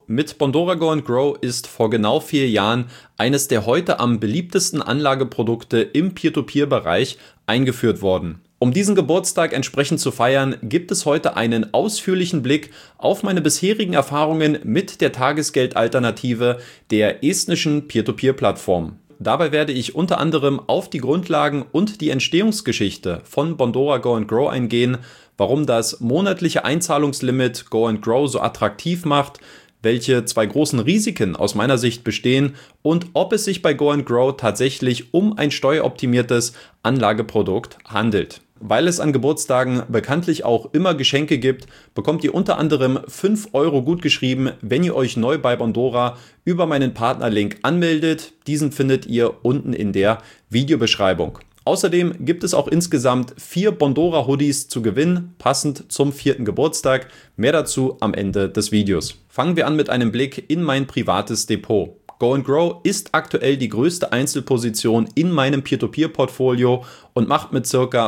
mit Bondora Go and Grow ist vor genau 4 Jahren eines der heute am beliebtesten Anlageprodukte im Peer-to-Peer-Bereich eingeführt worden. Um diesen Geburtstag entsprechend zu feiern, gibt es heute einen ausführlichen Blick auf meine bisherigen Erfahrungen mit der Tagesgeldalternative der estnischen Peer-to-Peer-Plattform. Dabei werde ich unter anderem auf die Grundlagen und die Entstehungsgeschichte von Bondora Go and Grow eingehen, warum das monatliche Einzahlungslimit Go and Grow so attraktiv macht, welche 2 großen Risiken aus meiner Sicht bestehen und ob es sich bei Go and Grow tatsächlich um ein steueroptimiertes Anlageprodukt handelt. Weil es an Geburtstagen bekanntlich auch immer Geschenke gibt, bekommt ihr unter anderem 5 Euro gutgeschrieben, wenn ihr euch neu bei Bondora über meinen Partnerlink anmeldet. Diesen findet ihr unten in der Videobeschreibung. Außerdem gibt es auch insgesamt 4 Bondora Hoodies zu gewinnen, passend zum 4. Geburtstag. Mehr dazu am Ende des Videos. Fangen wir an mit einem Blick in mein privates Depot. Go and Grow ist aktuell die größte Einzelposition in meinem Peer-to-Peer-Portfolio und macht mit ca.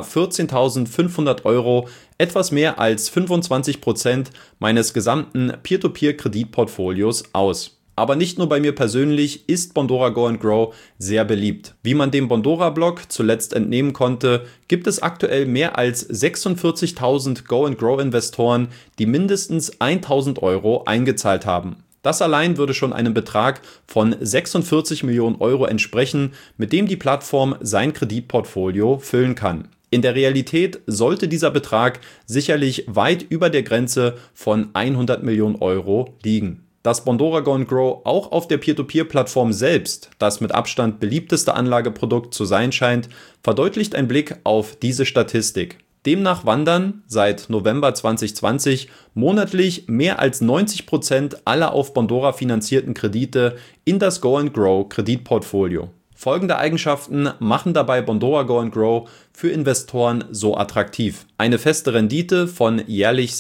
14.500 Euro etwas mehr als 25% meines gesamten Peer-to-Peer-Kreditportfolios aus. Aber nicht nur bei mir persönlich ist Bondora Go and Grow sehr beliebt. Wie man dem Bondora-Blog zuletzt entnehmen konnte, gibt es aktuell mehr als 46.000 Go and Grow Investoren, die mindestens 1.000 Euro eingezahlt haben. Das allein würde schon einem Betrag von 46 Millionen Euro entsprechen, mit dem die Plattform sein Kreditportfolio füllen kann. In der Realität sollte dieser Betrag sicherlich weit über der Grenze von 100 Millionen Euro liegen. Dass Bondora Go and Grow auch auf der Peer-to-Peer-Plattform selbst das mit Abstand beliebteste Anlageprodukt zu sein scheint, verdeutlicht ein Blick auf diese Statistik. Demnach wandern seit November 2020 monatlich mehr als 90% aller auf Bondora finanzierten Kredite in das Go and Grow Kreditportfolio. Folgende Eigenschaften machen dabei Bondora Go and Grow für Investoren so attraktiv. Eine feste Rendite von jährlich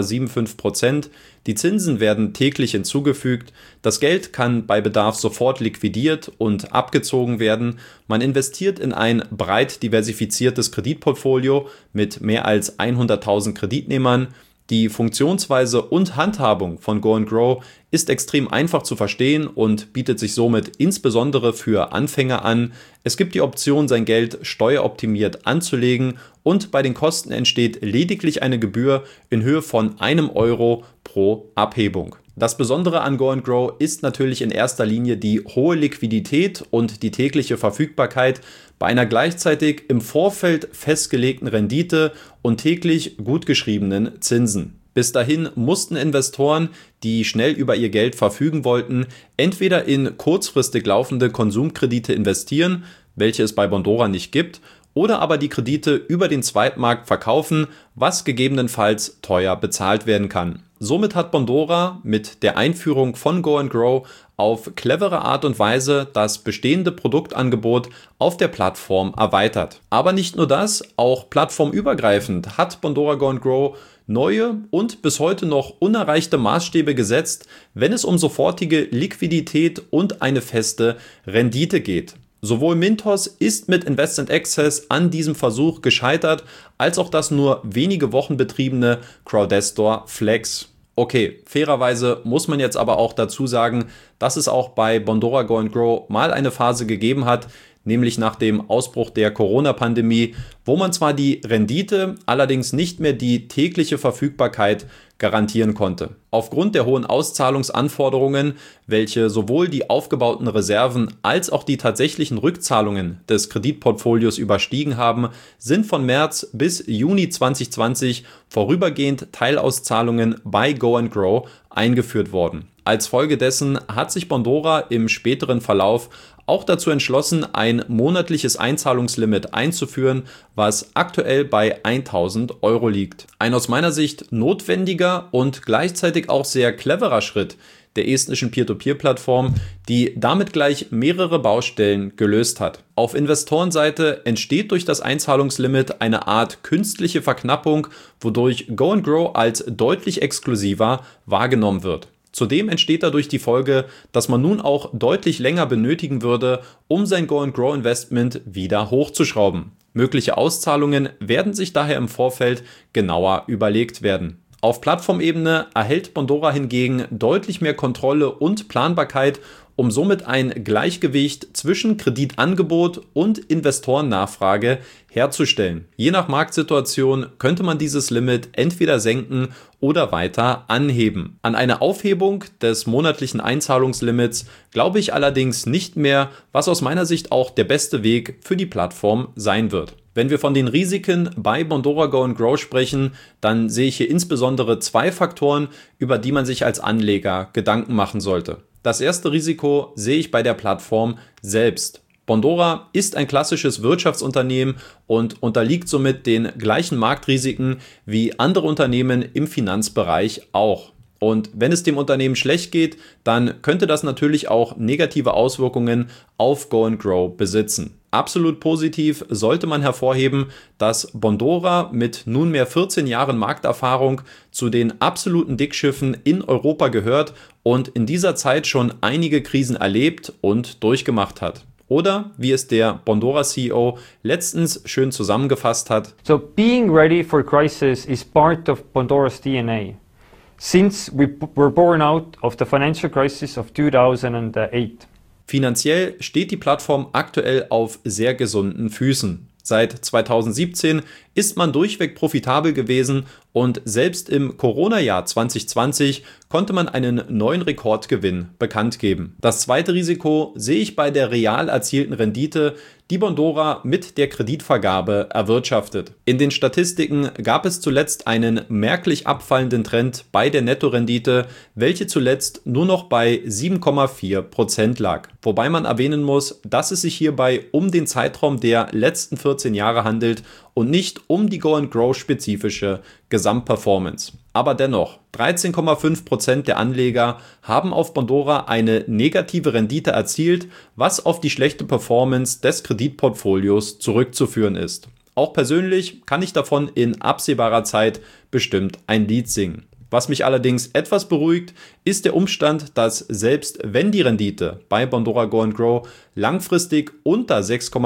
6,75%, die Zinsen werden täglich hinzugefügt, das Geld kann bei Bedarf sofort liquidiert und abgezogen werden, man investiert in ein breit diversifiziertes Kreditportfolio mit mehr als 100.000 Kreditnehmern. Die Funktionsweise und Handhabung von Go and Grow ist extrem einfach zu verstehen und bietet sich somit insbesondere für Anfänger an. Es gibt die Option, sein Geld steueroptimiert anzulegen und bei den Kosten entsteht lediglich eine Gebühr in Höhe von 1 Euro pro Abhebung. Das Besondere an Go and Grow ist natürlich in erster Linie die hohe Liquidität und die tägliche Verfügbarkeit bei einer gleichzeitig im Vorfeld festgelegten Rendite und täglich gutgeschriebenen Zinsen. Bis dahin mussten Investoren, die schnell über ihr Geld verfügen wollten, entweder in kurzfristig laufende Konsumkredite investieren, welche es bei Bondora nicht gibt, oder aber die Kredite über den Zweitmarkt verkaufen, was gegebenenfalls teuer bezahlt werden kann. Somit hat Bondora mit der Einführung von Go and Grow auf clevere Art und Weise das bestehende Produktangebot auf der Plattform erweitert. Aber nicht nur das, auch plattformübergreifend hat Bondora Go and Grow neue und bis heute noch unerreichte Maßstäbe gesetzt, wenn es um sofortige Liquidität und eine feste Rendite geht. Sowohl Mintos ist mit Invest & Access an diesem Versuch gescheitert, als auch das nur wenige Wochen betriebene Crowdestor Flex. Okay, fairerweise muss man jetzt aber auch dazu sagen, dass es auch bei Bondora Go and Grow mal eine Phase gegeben hat, nämlich nach dem Ausbruch der Corona-Pandemie, wo man zwar die Rendite, allerdings nicht mehr die tägliche Verfügbarkeit garantieren konnte. Aufgrund der hohen Auszahlungsanforderungen, welche sowohl die aufgebauten Reserven als auch die tatsächlichen Rückzahlungen des Kreditportfolios überstiegen haben, sind von März bis Juni 2020 vorübergehend Teilauszahlungen bei Go and Grow eingeführt worden. Als Folge dessen hat sich Bondora im späteren Verlauf auch dazu entschlossen, ein monatliches Einzahlungslimit einzuführen, was aktuell bei 1.000 Euro liegt. Ein aus meiner Sicht notwendiger und gleichzeitig auch sehr cleverer Schritt der estnischen Peer-to-Peer-Plattform, die damit gleich mehrere Baustellen gelöst hat. Auf Investorenseite entsteht durch das Einzahlungslimit eine Art künstliche Verknappung, wodurch Go and Grow als deutlich exklusiver wahrgenommen wird. Zudem entsteht dadurch die Folge, dass man nun auch deutlich länger benötigen würde, um sein Go and Grow Investment wieder hochzuschrauben. Mögliche Auszahlungen werden sich daher im Vorfeld genauer überlegt werden. Auf Plattformebene erhält Bondora hingegen deutlich mehr Kontrolle und Planbarkeit, um somit ein Gleichgewicht zwischen Kreditangebot und Investorennachfrage herzustellen. Je nach Marktsituation könnte man dieses Limit entweder senken oder weiter anheben. An eine Aufhebung des monatlichen Einzahlungslimits glaube ich allerdings nicht mehr, was aus meiner Sicht auch der beste Weg für die Plattform sein wird. Wenn wir von den Risiken bei Bondora Go & Grow sprechen, dann sehe ich hier insbesondere zwei Faktoren, über die man sich als Anleger Gedanken machen sollte. Das erste Risiko sehe ich bei der Plattform selbst. Bondora ist ein klassisches Wirtschaftsunternehmen und unterliegt somit den gleichen Marktrisiken wie andere Unternehmen im Finanzbereich auch. Und wenn es dem Unternehmen schlecht geht, dann könnte das natürlich auch negative Auswirkungen auf Go & Grow besitzen. Absolut positiv sollte man hervorheben, dass Bondora mit nunmehr 14 Jahren Markterfahrung zu den absoluten Dickschiffen in Europa gehört und in dieser Zeit schon einige Krisen erlebt und durchgemacht hat. Oder, wie es der Bondora-CEO letztens schön zusammengefasst hat: So being ready for crisis is part of Bondora's DNA. Since we were born out of the financial crisis of 2008. Finanziell steht die Plattform aktuell auf sehr gesunden Füßen. Seit 2017 ist man durchweg profitabel gewesen und selbst im Corona-Jahr 2020 konnte man einen neuen Rekordgewinn bekannt geben. Das zweite Risiko sehe ich bei der real erzielten Rendite, die Bondora mit der Kreditvergabe erwirtschaftet. In den Statistiken gab es zuletzt einen merklich abfallenden Trend bei der Nettorendite, welche zuletzt nur noch bei 7,4% lag. Wobei man erwähnen muss, dass es sich hierbei um den Zeitraum der letzten 14 Jahre handelt und nicht um die Go & Grow spezifische Gesamtperformance. Aber dennoch, 13,5% der Anleger haben auf Bondora eine negative Rendite erzielt, was auf die schlechte Performance des Kreditportfolios zurückzuführen ist. Auch persönlich kann ich davon in absehbarer Zeit bestimmt ein Lied singen. Was mich allerdings etwas beruhigt, ist der Umstand, dass selbst wenn die Rendite bei Bondora Go & Grow langfristig unter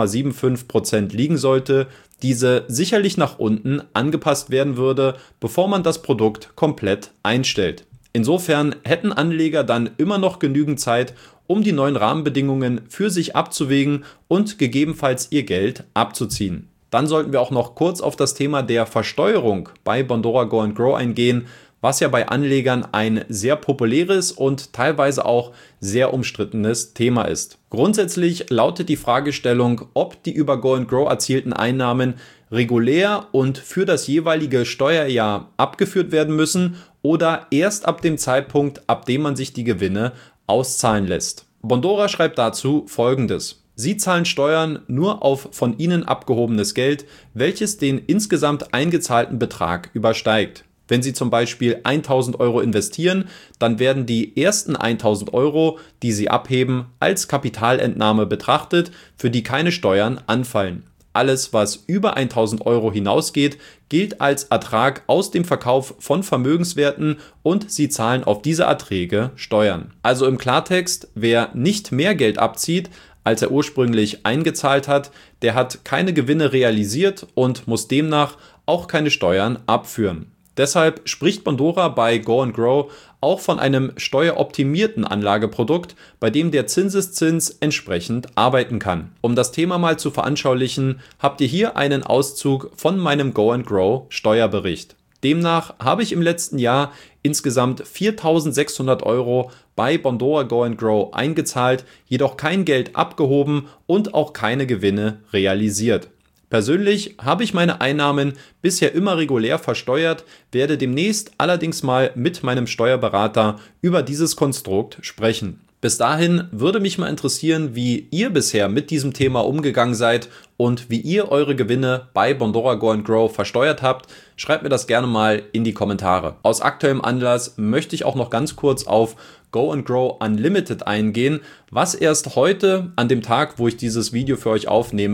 6,75% liegen sollte, diese sicherlich nach unten angepasst werden würde, bevor man das Produkt komplett einstellt. Insofern hätten Anleger dann immer noch genügend Zeit, um die neuen Rahmenbedingungen für sich abzuwägen und gegebenenfalls ihr Geld abzuziehen. Dann sollten wir auch noch kurz auf das Thema der Versteuerung bei Bondora Go & Grow eingehen, was ja bei Anlegern ein sehr populäres und teilweise auch sehr umstrittenes Thema ist. Grundsätzlich lautet die Fragestellung, ob die über Go & Grow erzielten Einnahmen regulär und für das jeweilige Steuerjahr abgeführt werden müssen oder erst ab dem Zeitpunkt, ab dem man sich die Gewinne auszahlen lässt. Bondora schreibt dazu Folgendes: Sie zahlen Steuern nur auf von Ihnen abgehobenes Geld, welches den insgesamt eingezahlten Betrag übersteigt. Wenn Sie zum Beispiel 1.000 Euro investieren, dann werden die ersten 1.000 Euro, die Sie abheben, als Kapitalentnahme betrachtet, für die keine Steuern anfallen. Alles, was über 1.000 Euro hinausgeht, gilt als Ertrag aus dem Verkauf von Vermögenswerten und Sie zahlen auf diese Erträge Steuern. Also im Klartext, wer nicht mehr Geld abzieht, als er ursprünglich eingezahlt hat, der hat keine Gewinne realisiert und muss demnach auch keine Steuern abführen. Deshalb spricht Bondora bei Go & Grow auch von einem steueroptimierten Anlageprodukt, bei dem der Zinseszins entsprechend arbeiten kann. Um das Thema mal zu veranschaulichen, habt ihr hier einen Auszug von meinem Go & Grow Steuerbericht. Demnach habe ich im letzten Jahr insgesamt 4.600 Euro bei Bondora Go & Grow eingezahlt, jedoch kein Geld abgehoben und auch keine Gewinne realisiert. Persönlich habe ich meine Einnahmen bisher immer regulär versteuert, werde demnächst allerdings mal mit meinem Steuerberater über dieses Konstrukt sprechen. Bis dahin würde mich mal interessieren, wie ihr bisher mit diesem Thema umgegangen seid und wie ihr eure Gewinne bei Bondora Go & Grow versteuert habt. Schreibt mir das gerne mal in die Kommentare. Aus aktuellem Anlass möchte ich auch noch ganz kurz auf Go & Grow Unlimited eingehen, was erst heute, an dem Tag, wo ich dieses Video für euch aufnehme,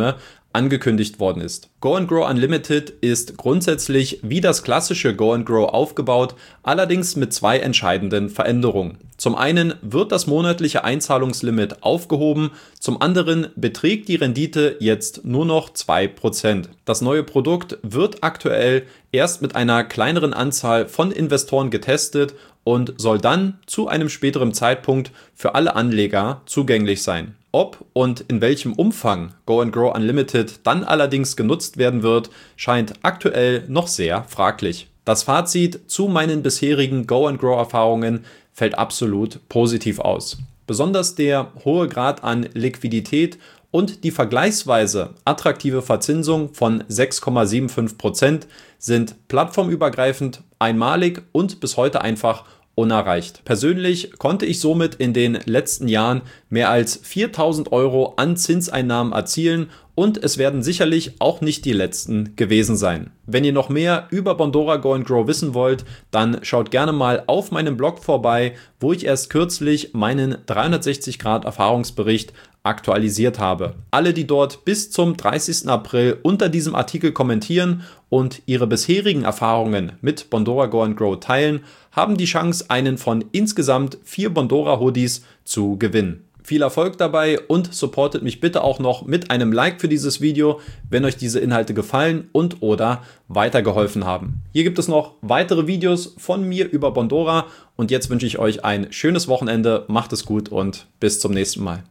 angekündigt worden ist. Go & Grow Unlimited ist grundsätzlich wie das klassische Go & Grow aufgebaut, allerdings mit zwei entscheidenden Veränderungen. Zum einen wird das monatliche Einzahlungslimit aufgehoben, zum anderen beträgt die Rendite jetzt nur noch 2%. Das neue Produkt wird aktuell erst mit einer kleineren Anzahl von Investoren getestet und soll dann zu einem späteren Zeitpunkt für alle Anleger zugänglich sein. Ob und in welchem Umfang Go & Grow Unlimited dann allerdings genutzt werden wird, scheint aktuell noch sehr fraglich. Das Fazit zu meinen bisherigen Go & Grow Erfahrungen fällt absolut positiv aus. Besonders der hohe Grad an Liquidität und die vergleichsweise attraktive Verzinsung von 6,75% sind plattformübergreifend, einmalig und bis heute einfach unerreicht. Persönlich konnte ich somit in den letzten Jahren mehr als 4.000 € an Zinseinnahmen erzielen und es werden sicherlich auch nicht die letzten gewesen sein. Wenn ihr noch mehr über Bondora Go & Grow wissen wollt, dann schaut gerne mal auf meinem Blog vorbei, wo ich erst kürzlich meinen 360-Grad-Erfahrungsbericht aktualisiert habe. Alle, die dort bis zum 30. April unter diesem Artikel kommentieren und ihre bisherigen Erfahrungen mit Bondora Go & Grow teilen, haben die Chance, einen von insgesamt 4 Bondora Hoodies zu gewinnen. Viel Erfolg dabei und supportet mich bitte auch noch mit einem Like für dieses Video, wenn euch diese Inhalte gefallen und oder weitergeholfen haben. Hier gibt es noch weitere Videos von mir über Bondora und jetzt wünsche ich euch ein schönes Wochenende, macht es gut und bis zum nächsten Mal.